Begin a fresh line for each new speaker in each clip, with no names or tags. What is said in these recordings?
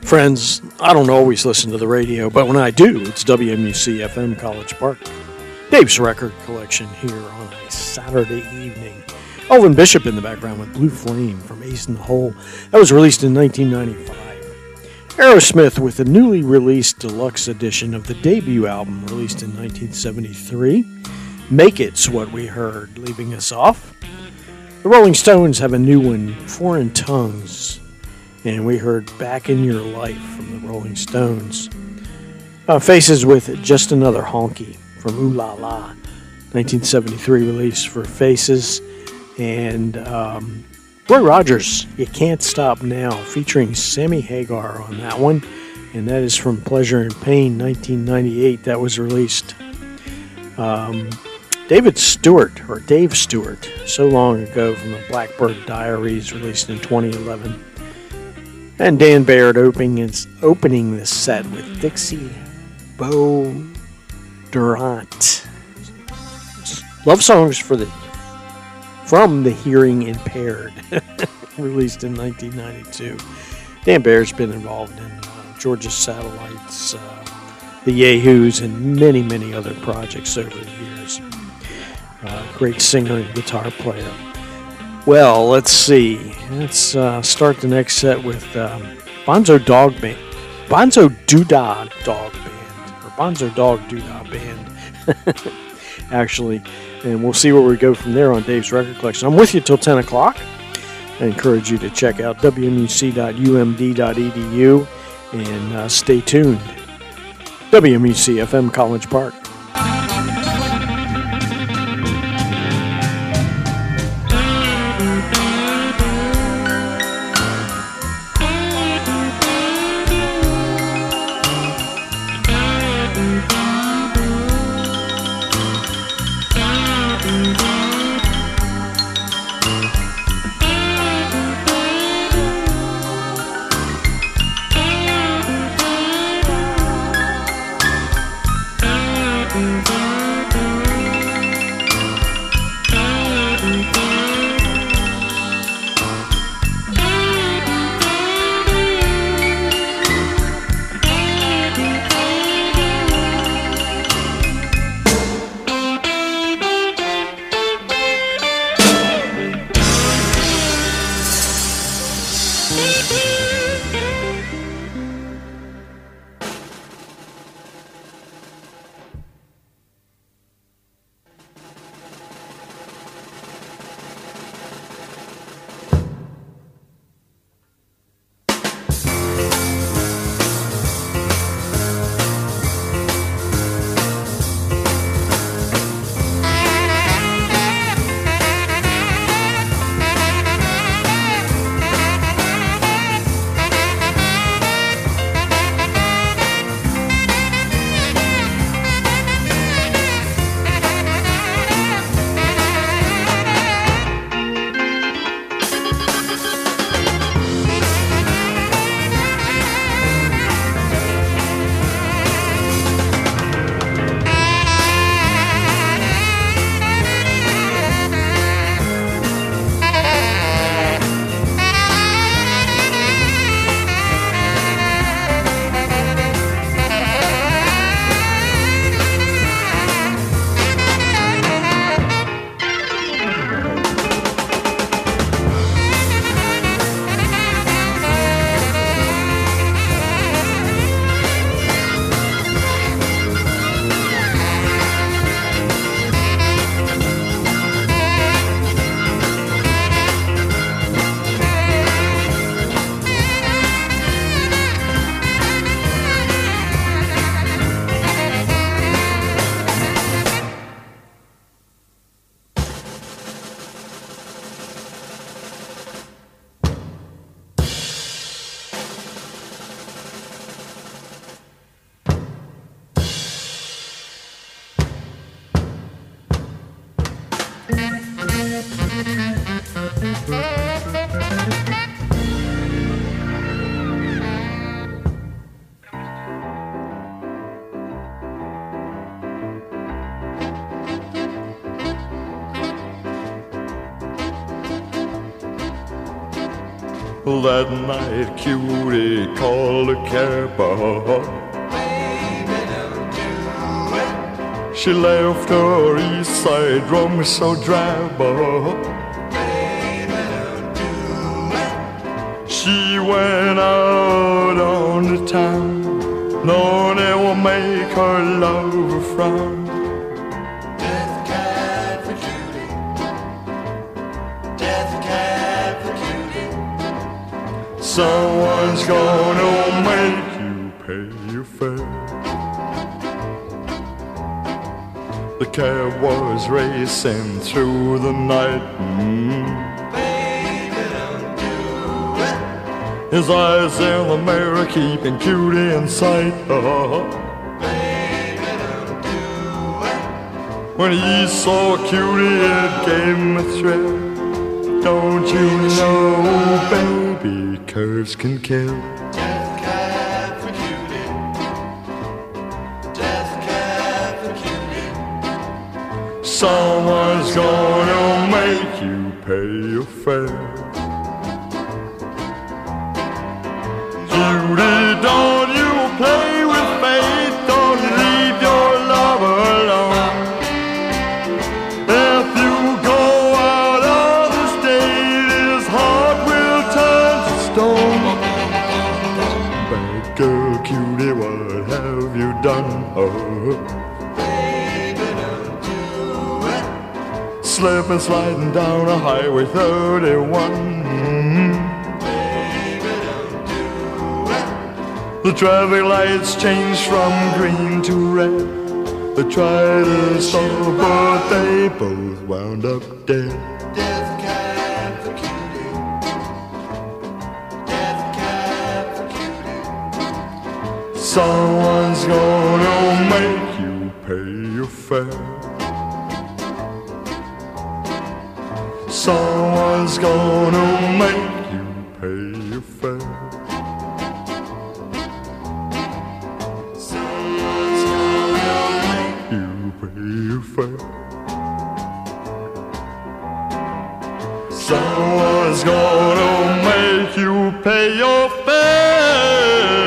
Friends, I don't always listen to the radio, but when I do, it's WMUC FM College Park. Dave's Record Collection here on a Saturday evening. Elvin Bishop in the background with Blue Flame from Ace in the Hole. That was released in 1995. Aerosmith with a newly released deluxe edition of the debut album released in 1973. Make It's what we heard, leaving us off. The Rolling Stones have a new one, Foreign Tongues. And we heard Back in Your Life from the Rolling Stones. Faces with Just Another Honky from Ooh La La, 1973 release for Faces. And Roy Rogers, You Can't Stop Now, featuring Sammy Hagar on that one. And that is from Pleasure and Pain, 1998. That was released. Dave Stewart, So Long Ago from the Blackbird Diaries, released in 2011. And Dan Baird opening the set with Dixie Beau Durant. Love songs from the hearing impaired, released in 1992. Dan Baird's been involved in Georgia Satellites, the Yahoos, and many, many other projects over the years. Great singer and guitar player. Well, let's see. Let's start the next set with Bonzo Dog Doodah Dog Band, or Bonzo Dog Doodah Band, actually. And we'll see where we go from there on Dave's Record Collection. I'm with you till 10 o'clock. I encourage you to check out wmuc.umd.edu and stay tuned. WMUC FM College Park.
That night cutie called a cab.
Baby, don't do it.
She left her east side room so drab.
Baby, don't do it.
She went out on the town, knowing it will make her lover frown.
Death cab for cutie. Death cab for cutie.
Someone's gonna make you pay your fare. The cab was racing through the night.
Baby, don't do it.
His eyes in the mirror keeping cutie in sight.
Baby, don't do it.
When he saw cutie, it gave him a thrill. Don't you know, baby, curves can kill.
Death cab for cutie. Death cab for cutie.
Someone's gonna make you pay your fare. Cutie, don't you play with fate. Don't you leave your lover alone. If you go out of the state, his heart will turn to stone. Bad girl, cutie, what have you done?
Baby, don't do it.
Slipping, sliding down a highway 31.
Baby, don't do it.
The traffic lights changed from green to red. They tried to stop, but they both wound up dead.
Death cab for cutie. Death cab for cutie.
Someone's gonna make you pay your fare. Someone's gonna make you pay your fare.
Someone's gonna make
You pay your fare. Someone's gonna make you pay your fare.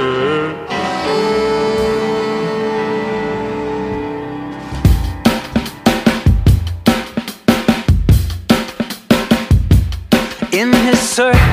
In his search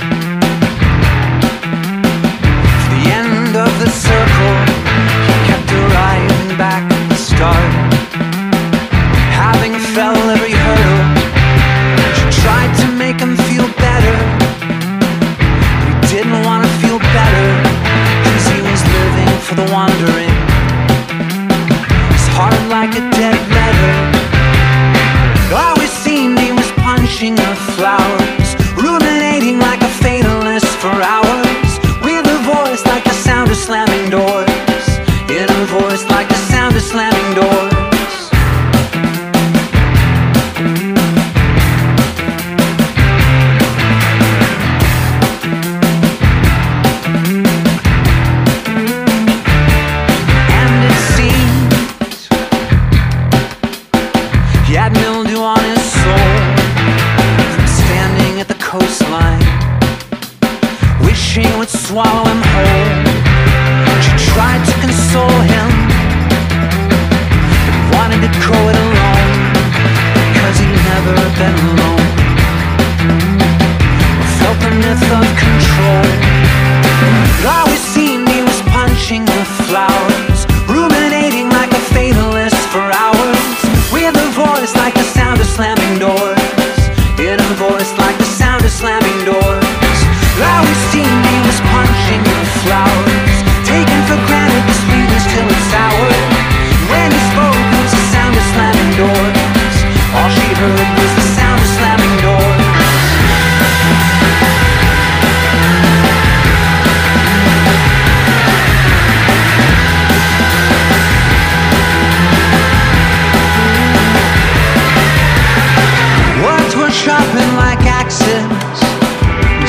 for the end of the circle, he kept arriving back at the start. Having fell every hurdle, she tried to make him feel better. He didn't want to feel better, 'cause he was living for the wandering. His heart like a dead letter. Always seemed he was punching the flowers, ruminating like a fatalist for hours, with a voice like the sound of slamming doors, in a voice like the sound of slamming doors. And it seems he had mildew on his soul from standing at the coastline, wishing it would swallow him whole. She tried to console him, but wanted to go it alone, 'cause he'd never been alone, or felt the myth of control. It always seemed he was punching the flowers, ruminating like a fatalist for hours, with a voice like the sound of slamming doors, in a voice like the sound of slamming doors. It always seemed he was punching the flowers, taking for granted the sweetness till it's sour. When he spoke, it was the sound of slamming doors. All she heard was the sound of slamming doors. Words were sharpened like axes,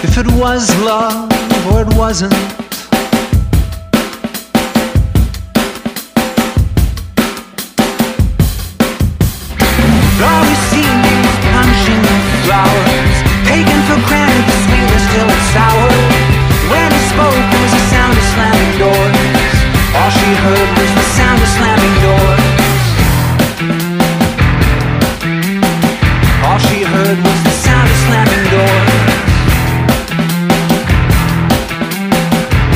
if it was love or it wasn't. All we see is punching flowers, taken for granted the sweet is still sour. When he spoke, it was the sound of slamming doors. All she heard was the sound of slamming doors. All she heard was the sound of slamming doors.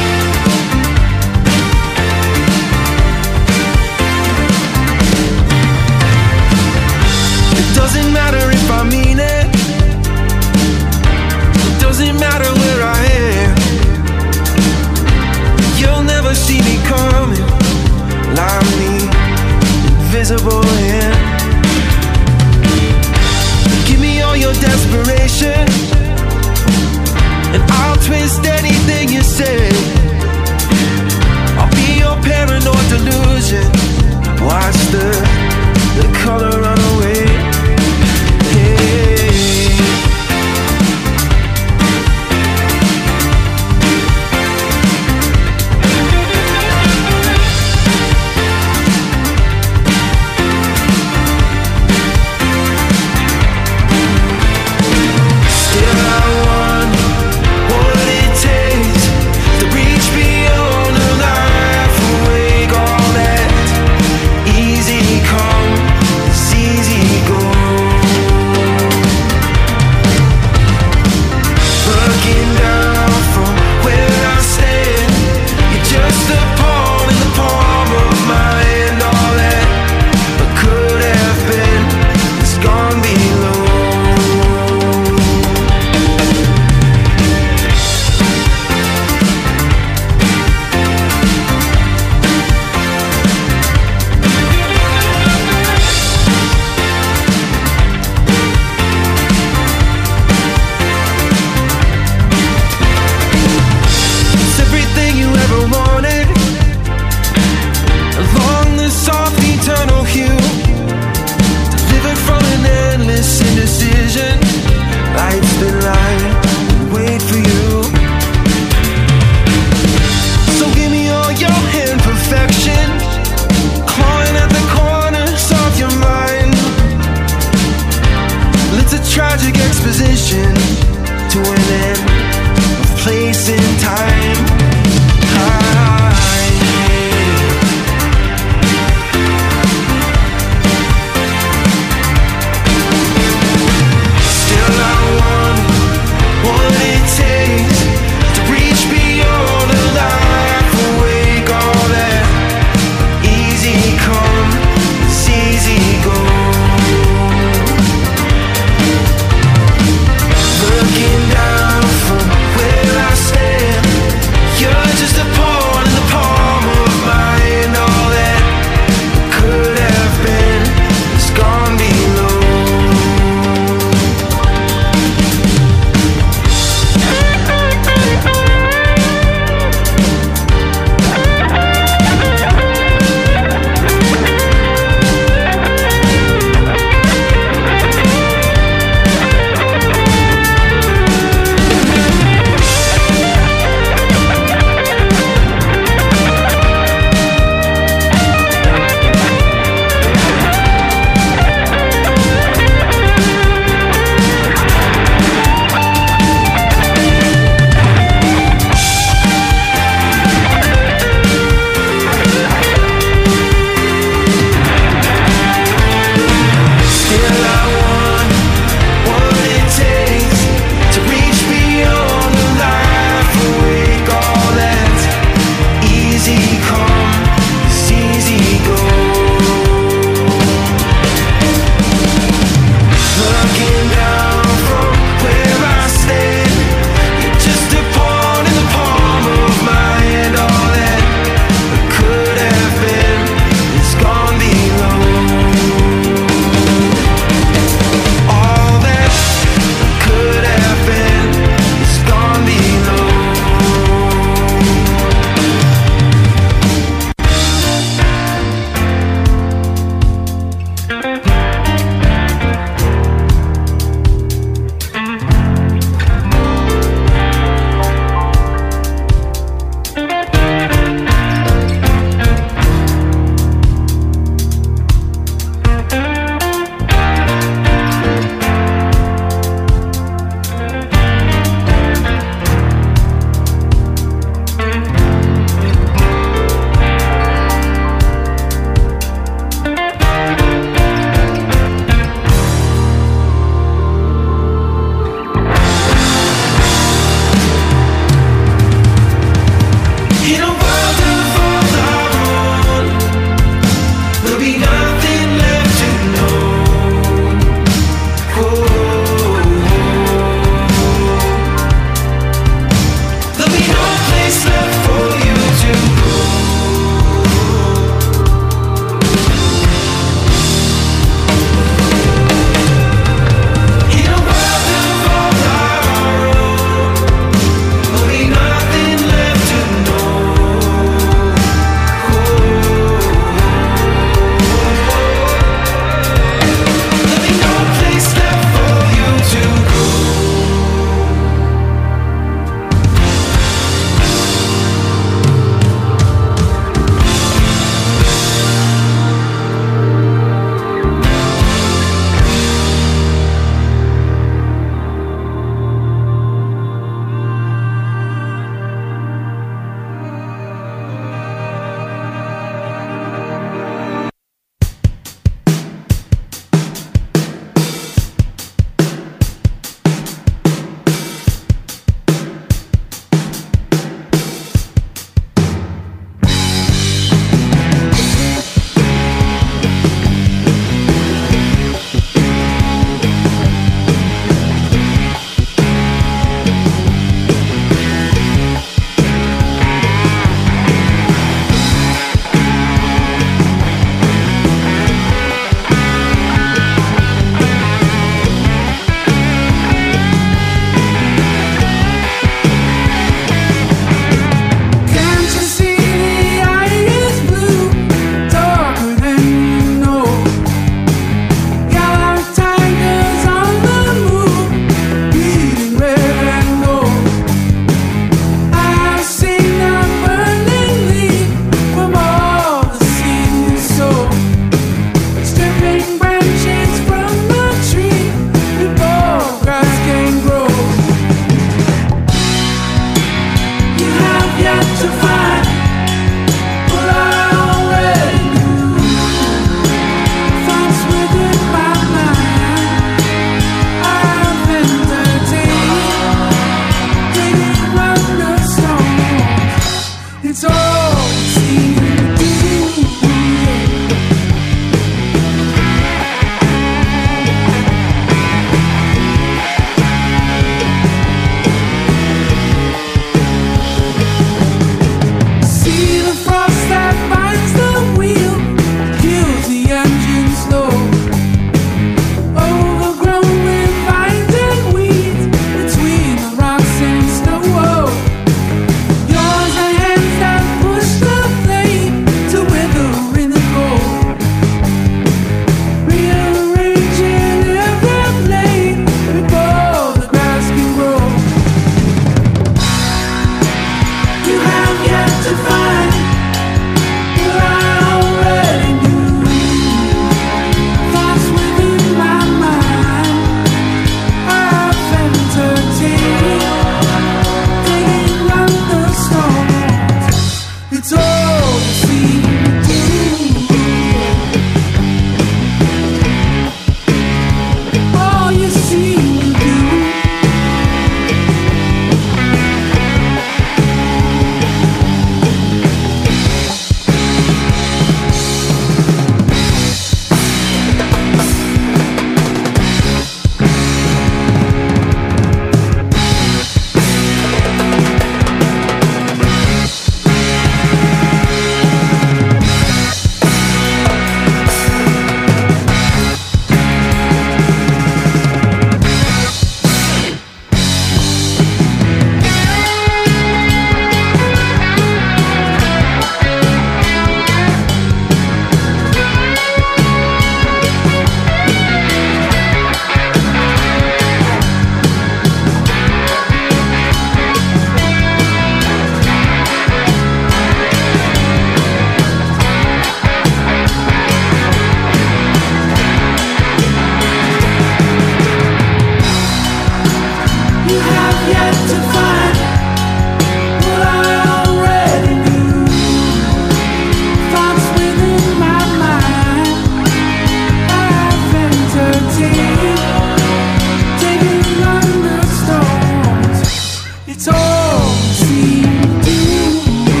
You have yet to find what I already knew. Thoughts within my mind I've entertained, taking under stones. It's all seemed to be.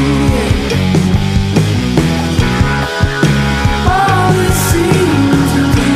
All it seemed to do.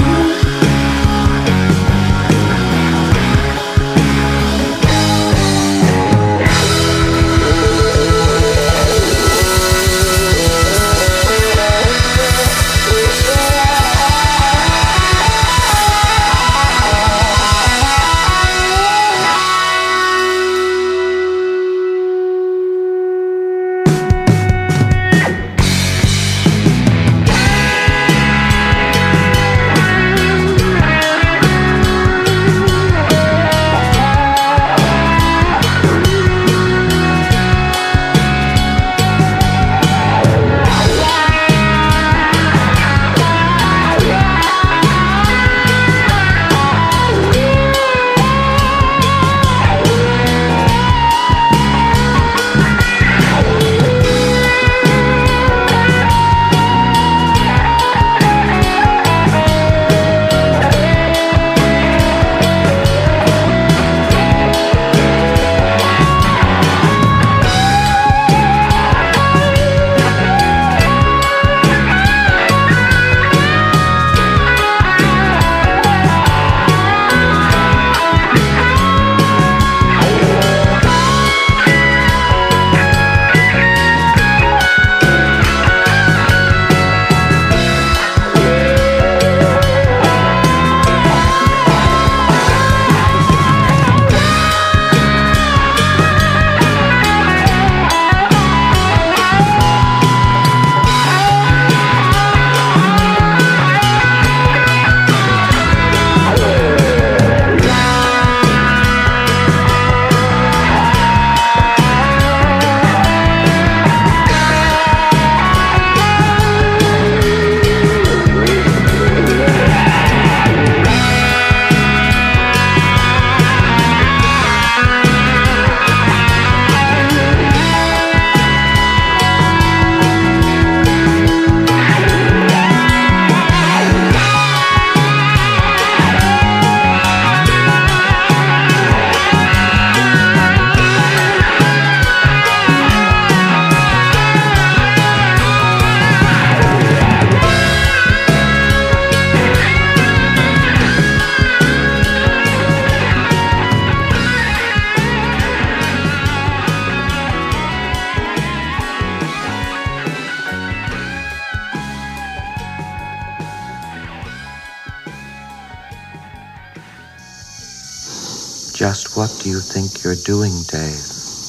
Just what do you think you're doing, Dave?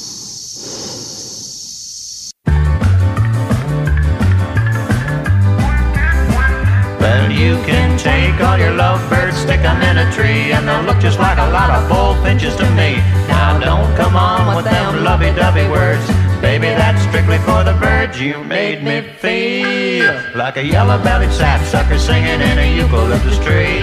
Well, you can take all your lovebirds, stick them in a tree, and they'll look just like a lot of bullfinches to me. Now don't come on with them lovey-dovey words. Baby, that's strictly for the birds. You made me feel like a yellow-bellied sapsucker singing in a eucalyptus tree.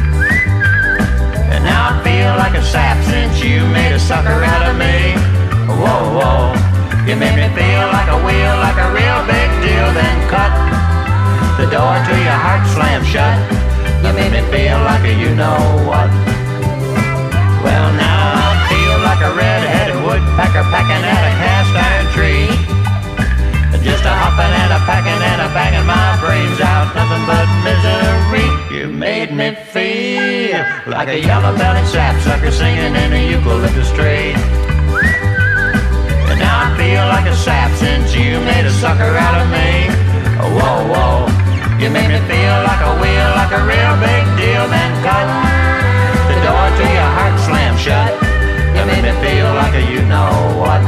And now I feel like a sap since you made a sucker out of me. Whoa, whoa, you made me feel like a wheel, like a real big deal. Then cut the door to your heart, slam shut. You made me feel like a you-know-what. Well, now I feel like a red-headed woodpecker pecking at a cast-iron tree. Just a hopping and a packing and a banging my brains out, nothing but misery. You made me feel like a yellow-bellied sapsucker singing in a eucalyptus tree. And now I feel like a sap since you made a sucker out of me. Whoa, whoa, you made me feel like a wheel, like a real big deal. Then cut the door to your heart, slam shut. You made me feel like a you-know-what.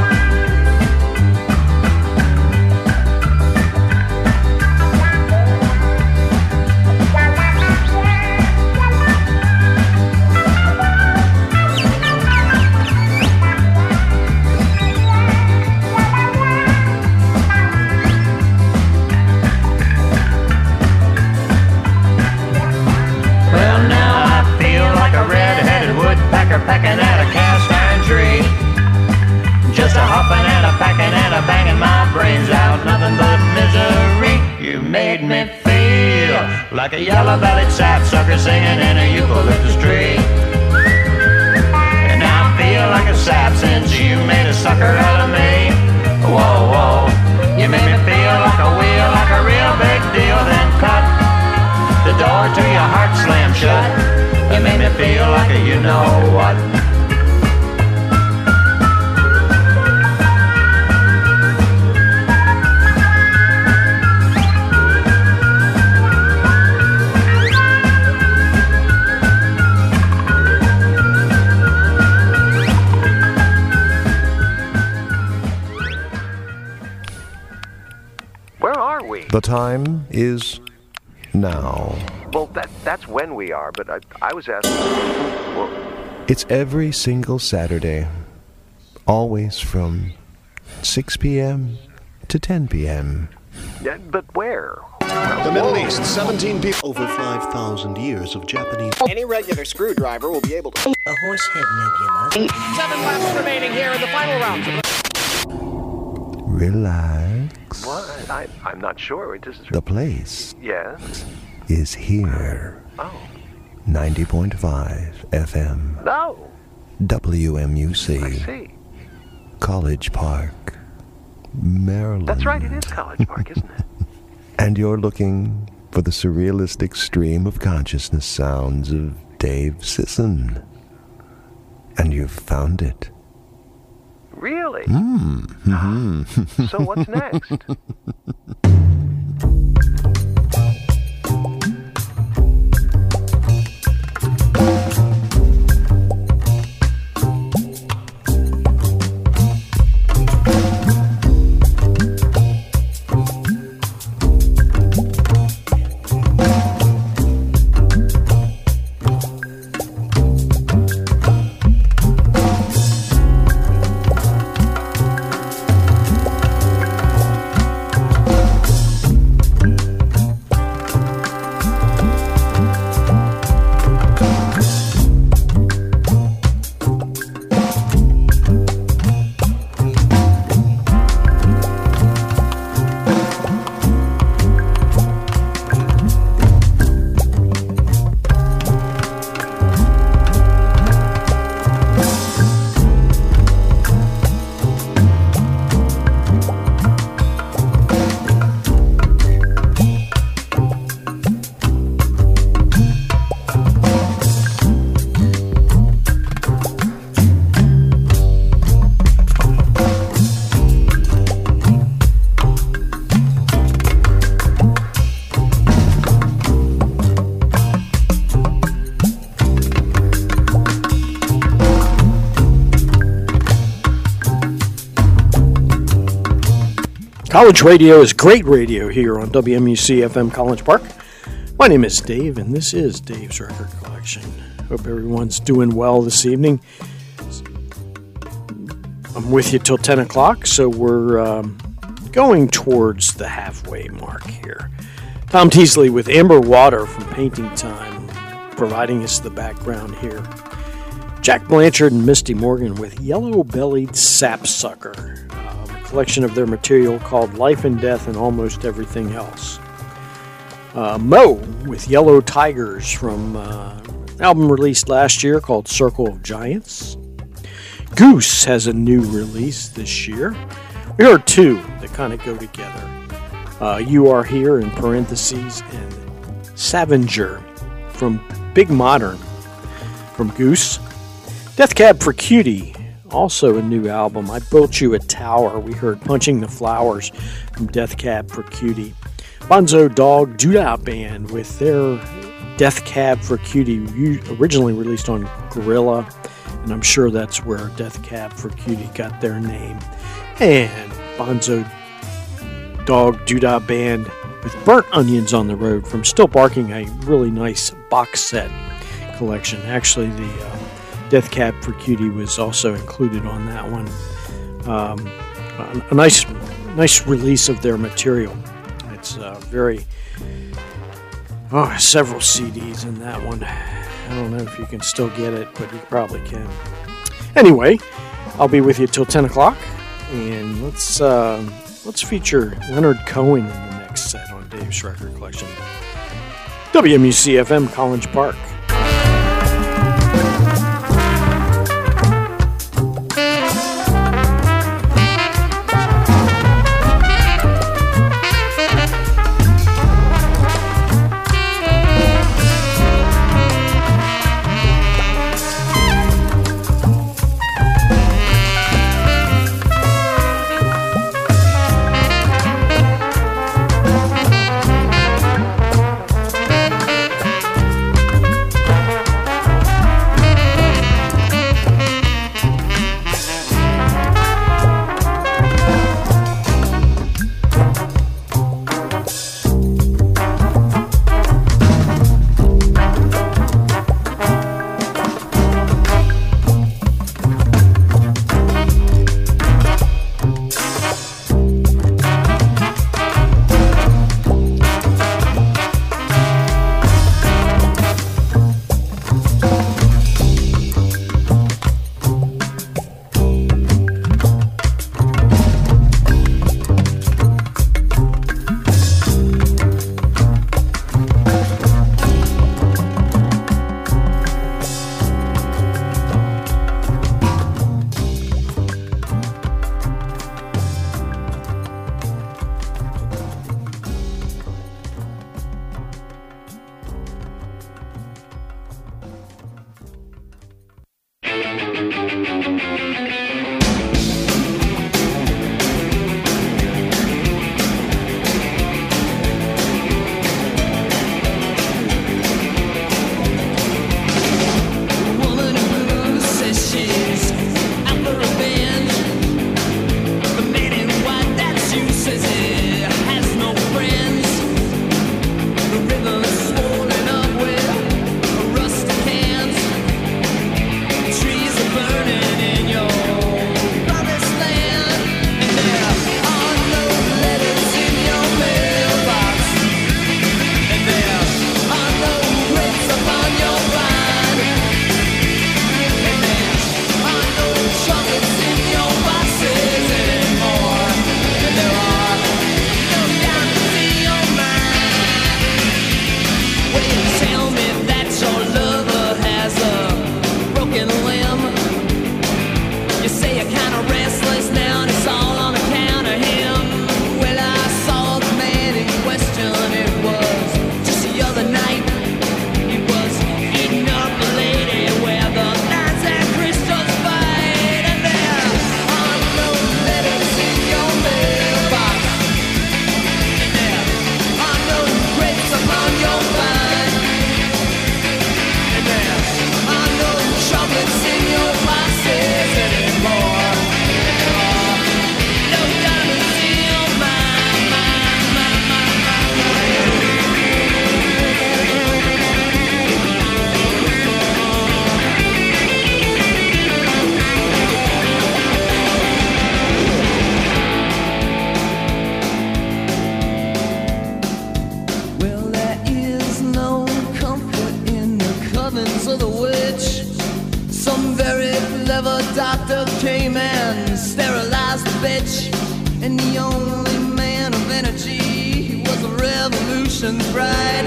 Pecking at a cast iron tree. Just a hopping and a packing and a banging my brains out, nothing but misery. You made me feel like a yellow-bellied sapsucker singing in a eucalyptus tree. And I feel like a sap since you made a sucker out of me. Whoa, whoa, you made me feel like a wheel, like a real big deal. Then cut the door to your heart, slam shut. You made me feel like a you know what.
Where are we?
The time is now.
Well, that's when we are, but I was asking... Well,
It's every single Saturday, always from 6 p.m. to 10 p.m.
yeah, but where?
The Middle East, 17 people. Over 5,000 years of Japanese.
Any regular screwdriver will be able to.
A Horsehead Nebula.
7 laps remaining here in the final round.
Relax.
What? I'm not sure. This is...
The place
Yes?
is here.
Oh.
90.5 FM.
No.
WMUC.
I see.
College Park, Maryland.
That's right, it is College Park, isn't it?
And you're looking for the surrealistic stream of consciousness sounds of Dave Sisson. And you've found it.
Really?
Mm-hmm.
So what's next?
College radio is great radio here on WMUC FM College Park. My name is Dave, and this is Dave's Record Collection. Hope everyone's doing well this evening. I'm with you till 10 o'clock, so we're going towards the halfway mark here. Tom Teasley with Amber Water from Painting Time, providing us the background here. Jack Blanchard and Misty Morgan with Yellow-Bellied Sapsucker, a collection of their material called Life and Death and Almost Everything Else. Mo with Yellow Tigers from an album released last year called Circle of Giants. Goose has a new release this year. We heard two that kind of go together. You Are Here in parentheses and Scavenger from Big Modern from Goose. Death Cab for Cutie, also a new album. I Built You a Tower. We heard Punching the Flowers from Death Cab for Cutie. Bonzo Dog Doodah Band with their Death Cab for Cutie, originally released on Gorilla, and I'm sure that's where Death Cab for Cutie got their name. And Bonzo Dog Doodah Band with Burnt Onions on the Road from Still Barking, a really nice box set collection. Actually, the Death Cab for Cutie was also included on that one. A nice release of their material. It's several CDs in that one. I don't know if you can still get it, but you probably can. Anyway, I'll be with you till 10 o'clock, and let's feature Leonard Cohen in the next set on Dave's Record Collection. WMUC-FM, College Park.
doctor came and sterilized the bitch. And the only man of energy, he was a revolution's bride.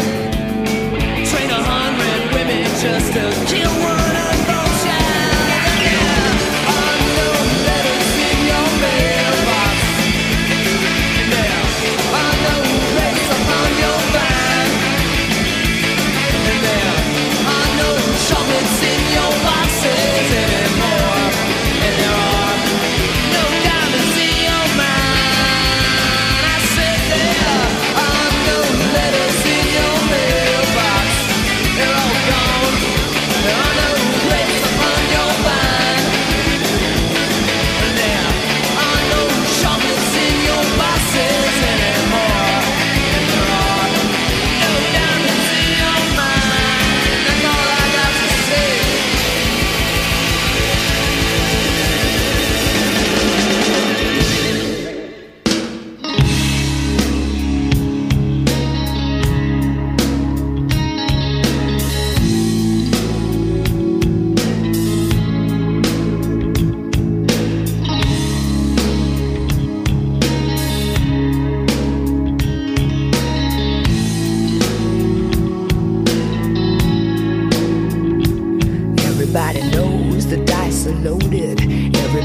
Train 100 women just to kill one unborn child. And there are no letters in your mailbox. And there are no grapes upon your vine. And there are no chocolates in your boxes anymore. And there are no diamonds in your mind. I said there are no letters in your mailbox. They're all gone. They're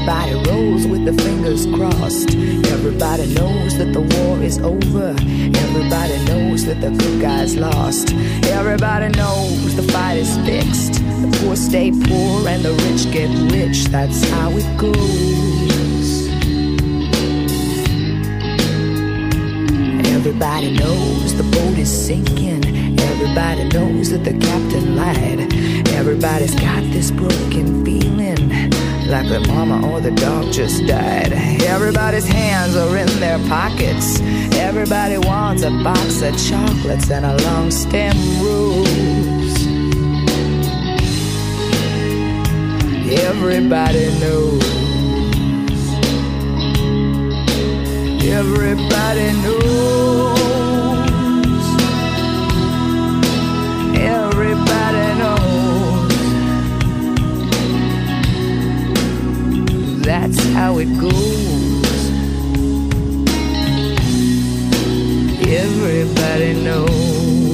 Everybody rolls with their fingers crossed. Everybody knows that the war is over. Everybody knows that the good guys lost. Everybody knows the fight is fixed. The poor stay poor and the rich get rich. That's how it goes. Everybody knows the boat is sinking. Everybody knows that the captain lied. Everybody's got this broken feeling, like their mama or the dog just died. Everybody's hands are in their pockets. Everybody wants a box of chocolates and a long stem rose. Everybody knows. Everybody knows. Everybody knows. That's how it goes. Everybody knows.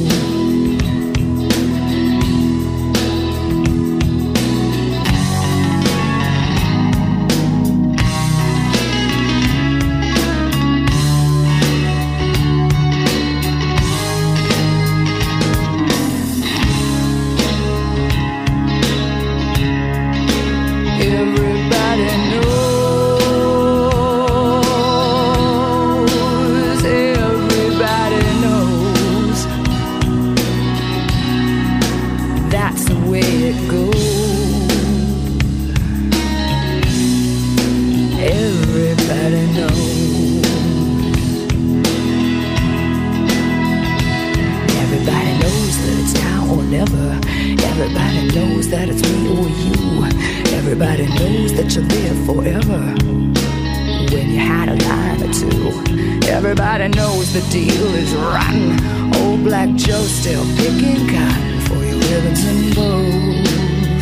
Everybody knows that it's me or you. Everybody knows that you'll live forever when you had a line or two. Everybody knows the deal is rotten. Old Black Joe's still picking cotton for your ribbons and bows.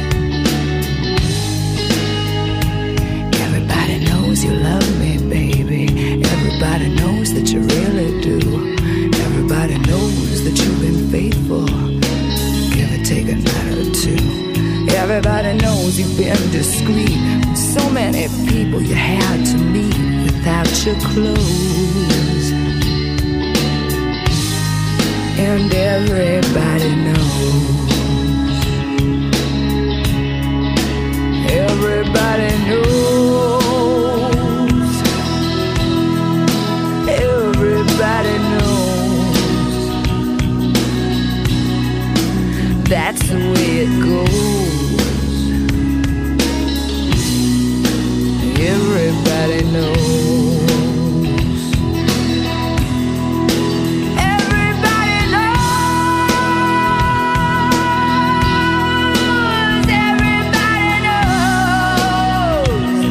Everybody knows you love me, baby. Everybody knows that you really do. Everybody knows that you've been faithful. Take a night or two. Everybody knows you've been discreet. So many people you had to meet without your clothes. And everybody knows. Everybody knows. Everybody knows. That's the way it goes. Everybody knows. Everybody knows. Everybody knows.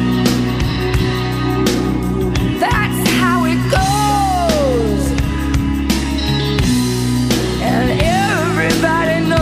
That's how it goes. And everybody knows.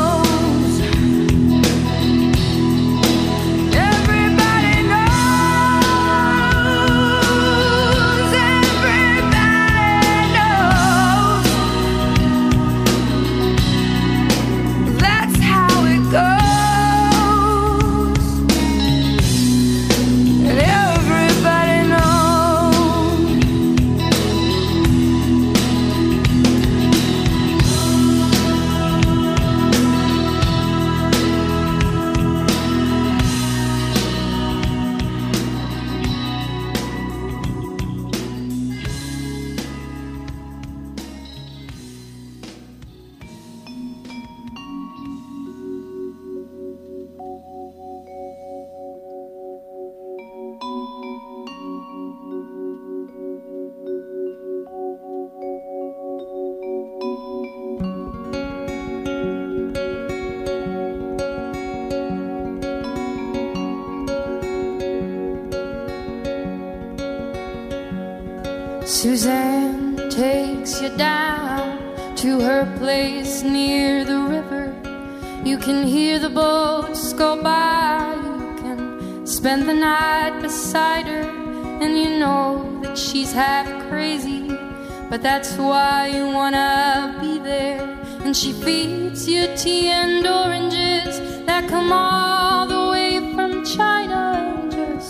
Suzanne takes you down to her place near the river. You can hear the boats go by. You can spend the night beside her, and you know that she's half crazy, but that's why you wanna be there. And she feeds you tea and oranges that come all the way from China, and just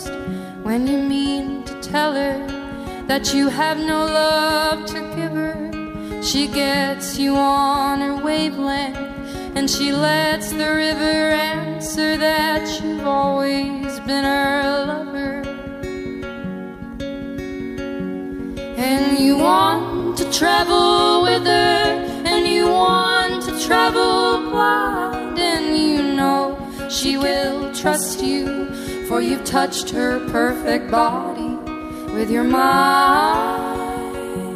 that you have no love to give her. She gets you on her wavelength, and she lets the river answer that you've always been her lover. And you want to travel with her, and you want to travel blind, and you know she will trust you, for you've touched her perfect body with your mind.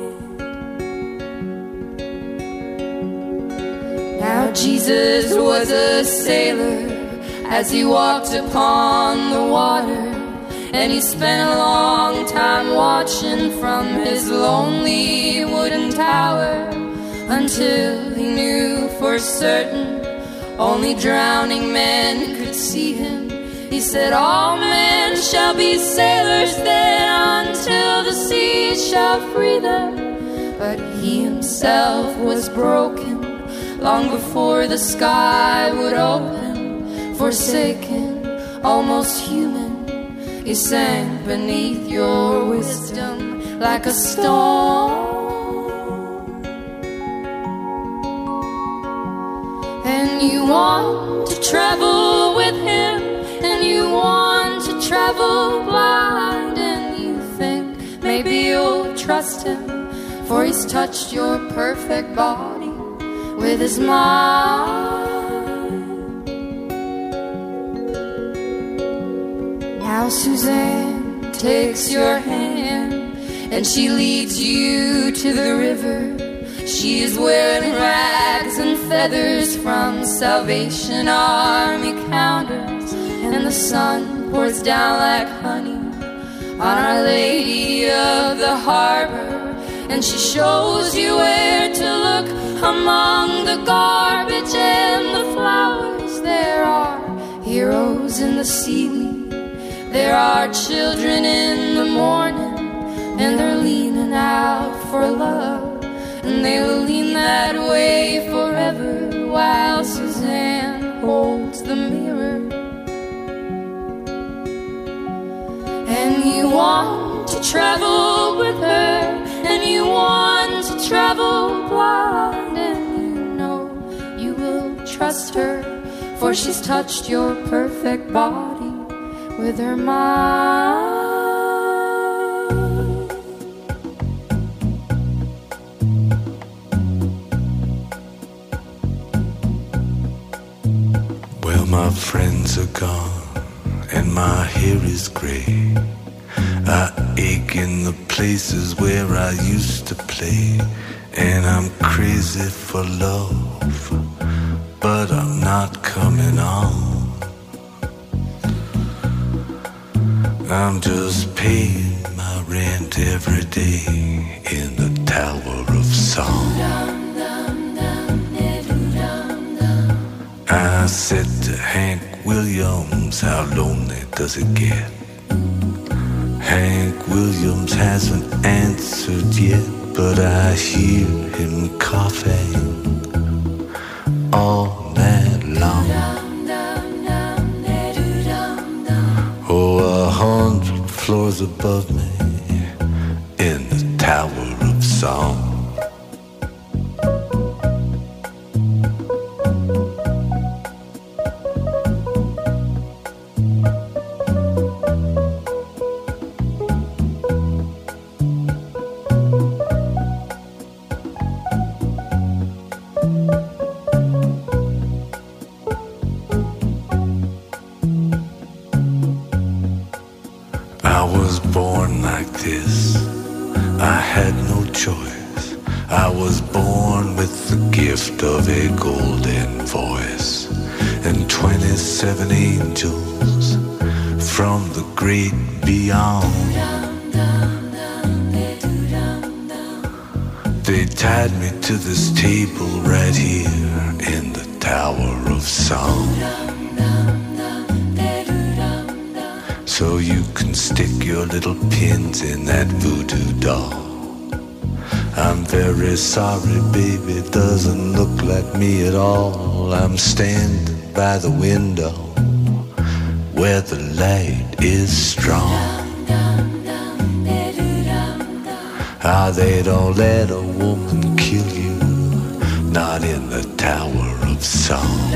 Now Jesus was a sailor as he walked upon the water, and he spent a long time watching from his lonely wooden tower, until he knew for certain only drowning men could see him. He said, all men shall be sailors then, until the sea shall free them. But he himself was broken long before the sky would open. Forsaken, almost human, he sank beneath your wisdom like a stone. And you want to travel with him, and you want to travel blind, and you think maybe you'll trust him, for he's touched your perfect body with his mind. Now Suzanne takes your hand, and she leads you to the river. She is wearing rags and feathers from Salvation Army counters, and the sun pours down like honey on Our Lady of the Harbor. And she shows you where to look among the garbage and the flowers. There are heroes in the seaweed, there are children in the morning, and they're leaning out for love, and they will lean that way forever, while Suzanne holds the mirror. And you want to travel with her, and you want to travel blind, and you know you will trust her, for she's touched your perfect body with her mind.
Well, my friends are gone, and my hair is gray. I ache in the places where I used to play, and I'm crazy for love, but I'm not coming on. I'm just paying my rent every day in the Tower of Song. I said to Hank Williams, how lonely does it get? Hank Williams hasn't answered yet, but I hear him coughing all night long. Oh, 100 floors above me in the Tower of Song. Of a golden voice and 27 angels from the great beyond. They tied me to this table right here in the Tower of Song, so you can stick your little pins in that voodoo doll. I'm very sorry, baby, it doesn't look like me at all. I'm standing by the window where the light is strong. Now they don't let a woman kill you, not in the Tower of Song.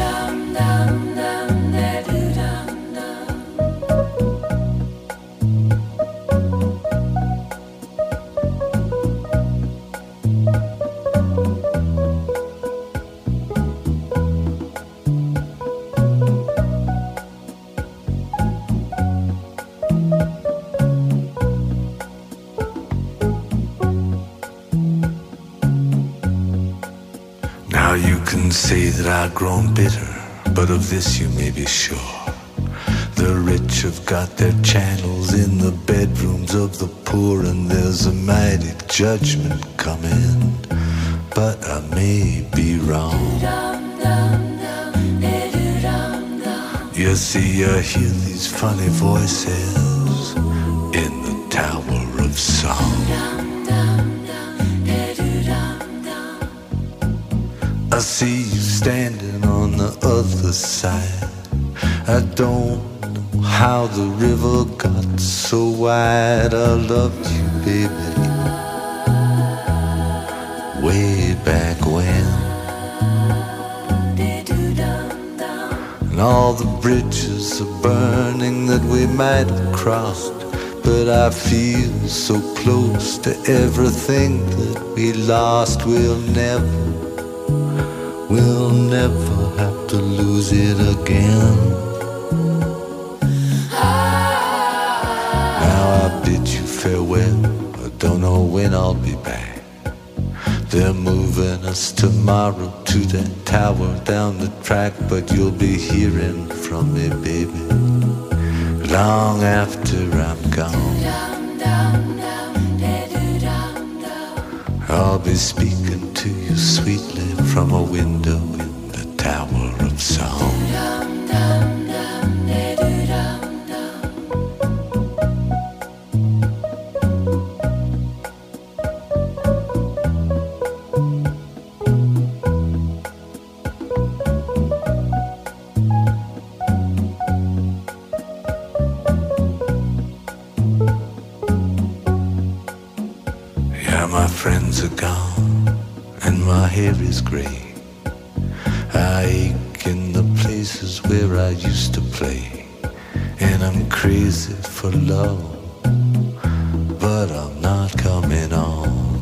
Now you can say that I've grown bitter, but of this you may be sure. The rich have got their channels in the bedrooms of the poor, and there's a mighty judgment coming, but I may be wrong. You see, you hear these funny voices in the Tower of Song. I see you standing on the other side. I don't know how the river got so wide. I loved you, baby, way back when. And all the bridges are burning that we might have crossed, but I feel so close to everything that we lost. We'll never have to lose it again. Now I bid you farewell, I don't know when I'll be back. They're moving us tomorrow to that tower down the track, but you'll be hearing from me, baby, long after I'm gone. I'll be speaking to you sweetly from a window in the Tower of Song. Yeah, my friends are gone and my hair is gray. I ache in the places where I used to play, and I'm crazy for love, but I'm not coming on.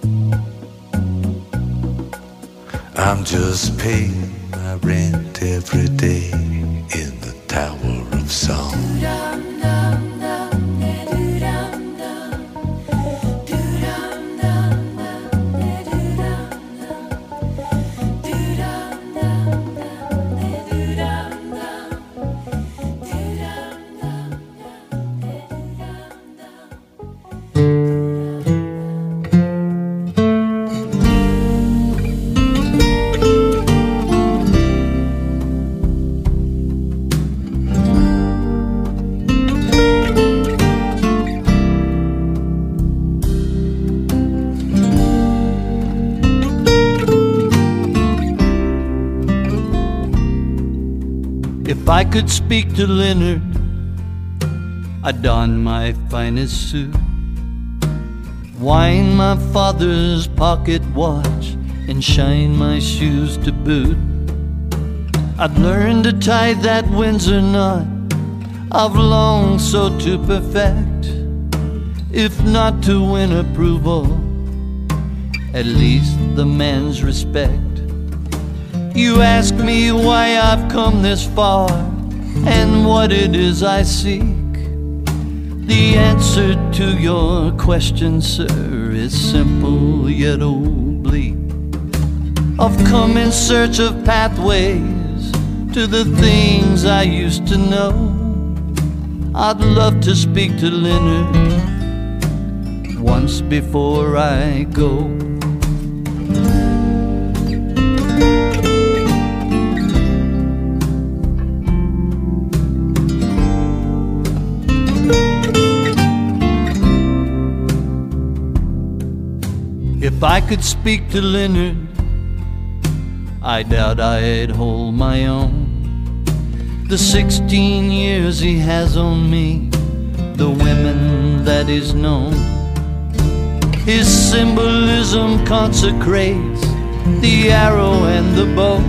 I'm just paying my rent every day in the Tower of Song.
If I could speak to Leonard, I'd don my finest suit, wind my father's pocket watch, and shine my shoes to boot. I'd learn to tie that Windsor knot I've longed so to perfect. If not to win approval, at least the man's respect. You ask me why I've come this far and what it is I seek. The answer to your question, sir, is simple yet oblique. I've come in search of pathways to the things I used to know. I'd love to speak to Leonard once before I go. If I could speak to Leonard, I doubt I'd hold my own. The 16 years he has on me, the women that he's known. His symbolism consecrates the arrow and the bow.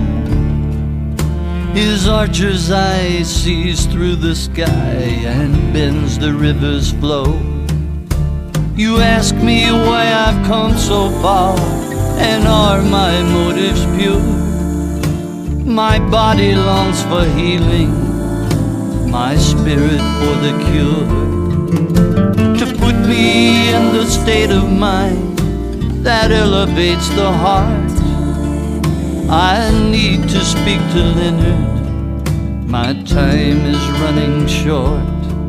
His archer's eye sees through the sky and bends the river's flow. You ask me why I've come so far, and are my motives pure? My body longs for healing, my spirit for the cure. To put me in the state of mind that elevates the heart, I need to speak to Leonard. My time is running short.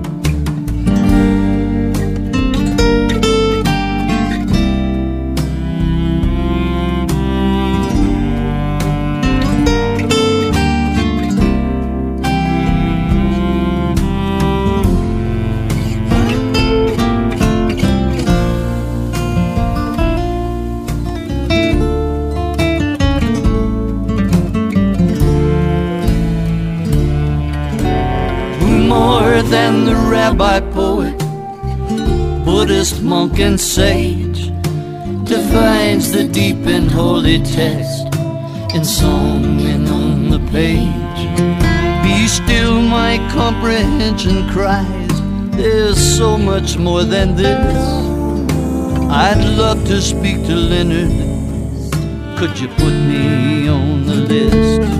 Than the rabbi, poet, Buddhist monk and sage, defines the deep and holy text in song and on the page. Be still, my comprehension cries, there's so much more than this. I'd love to speak to Leonard, could you put me on the list?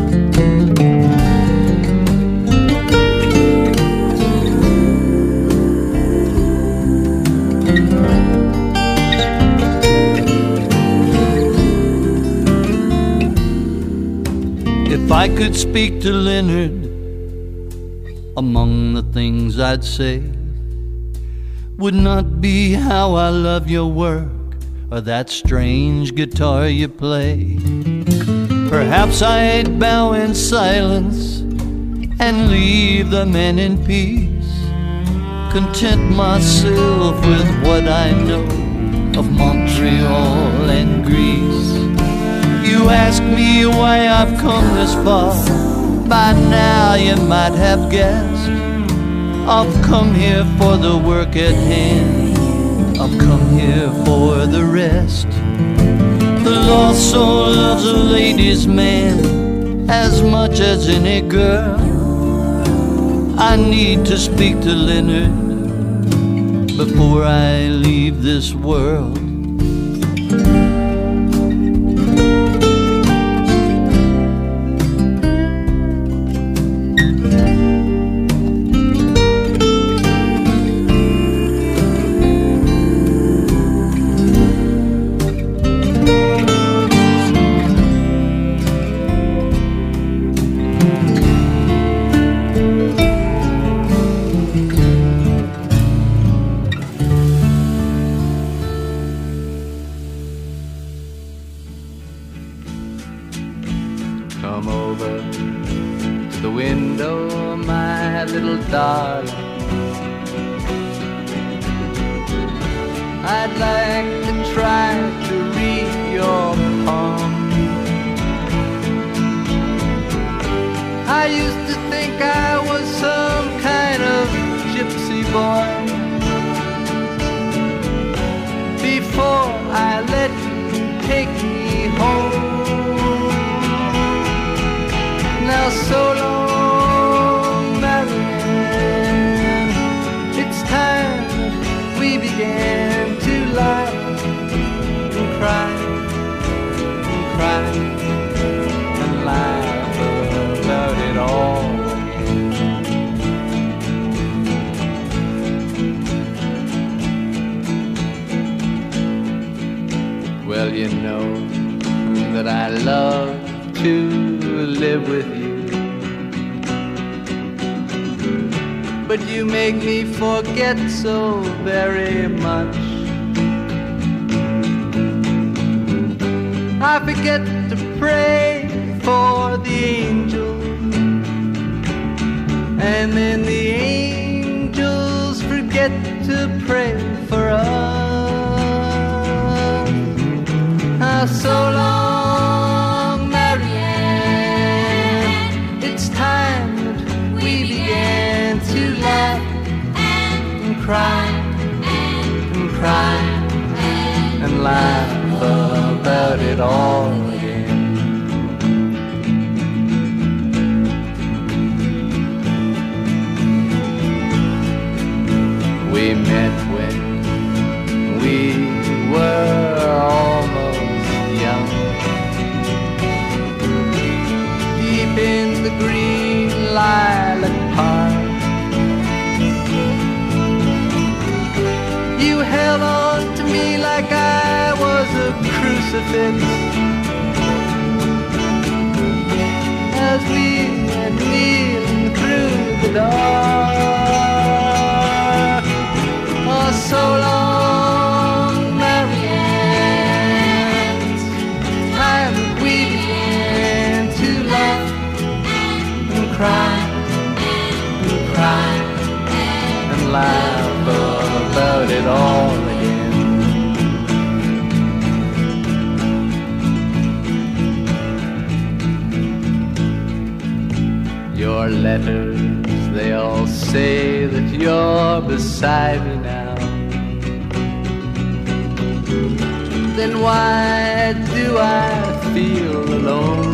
If I could speak to Leonard, among the things I'd say would not be how I love your work or that strange guitar you play. Perhaps I'd bow in silence and leave the man in peace, content myself with what I know of Montreal and Greece. You ask me why I've come this far, by now you might have guessed. I've come here for the work at hand, I've come here for the rest. The lost soul loves a ladies' man as much as any girl. I need to speak to Leonard before I leave this world.
Come over to the window, my little darling. I'd like to try to read your palm. I used to think I was some kind of gypsy boy before I let you take me home. Now so long, Marianne, it's time we began to laugh and cry and laugh about it all. Well, you know that I love to live with you, but you make me forget so very much. I forget to pray for the angels, and then the angels forget to pray for us. So long, Marianne, it's time that we began to laugh and cry and and laugh about it all again. We met when we were almost young, deep in the green lilac park. You held on to me like I was a crucifix as we went kneeling through the dark. Oh, so long, Marianne, time we began to laugh and cry and cry and laugh about it all again. Your letters, they all say that you're beside me now. Then why do I feel alone?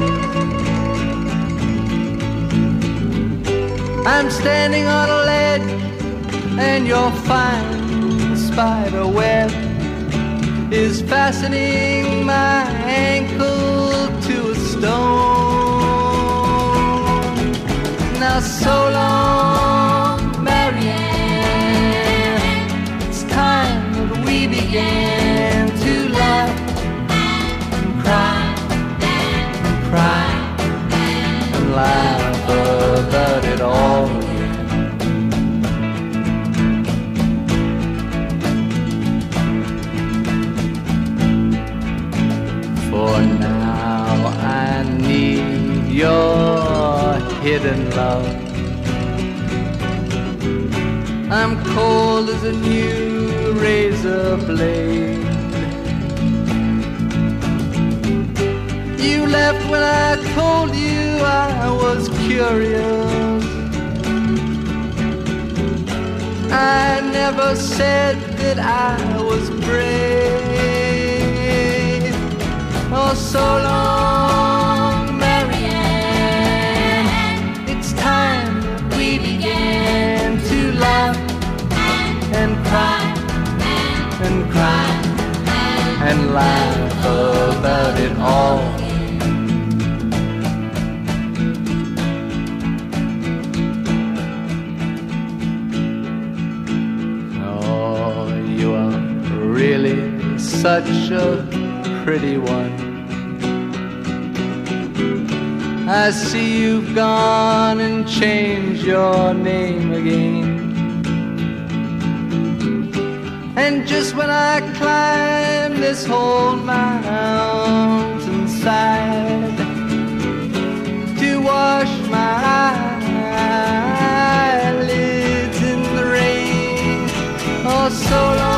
I'm standing on a ledge and your fine spider web is fastening my ankle to a stone. Now so long, Marianne, it's time that we began to laugh and cry and cry and laugh about it all again. For now I need your hidden love. I'm cold as a new razor blade. You left when I told you I was curious. I never said that I was brave. Oh, so long, Marianne, it's time that we began to laugh and cry and cry and laugh about it all. Oh, you are really such a pretty one. I see you've gone and changed your name again. And just when I climb this whole mountainside to wash my eyelids in the rain, oh, so long.